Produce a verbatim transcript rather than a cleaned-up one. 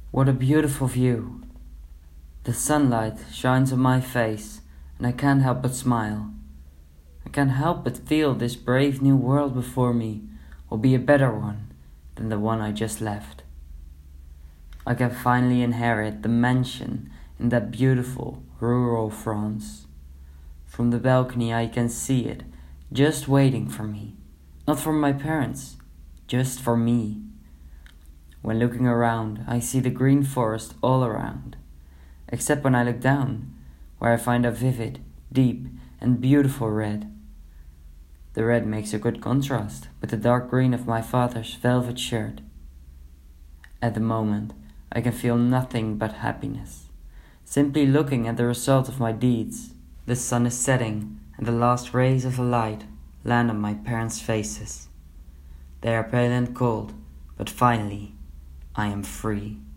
What a beautiful view! The sunlight shines on my face, and I can't help but smile. I can't help but feel this brave new world before me will be a better one than the one I just left. I can finally inherit the mansion in that beautiful rural France. From the balcony I can see it, just waiting for me. Not for my parents, just for me. When looking around, I see the green forest all around, except when I look down, where I find a vivid, deep, and beautiful red. The red makes a good contrast with the dark green of my father's velvet shirt. At the moment, I can feel nothing but happiness, simply looking at the result of my deeds. The sun is setting, and the last rays of the light land on my parents' faces. They are pale and cold, but finally, I am free.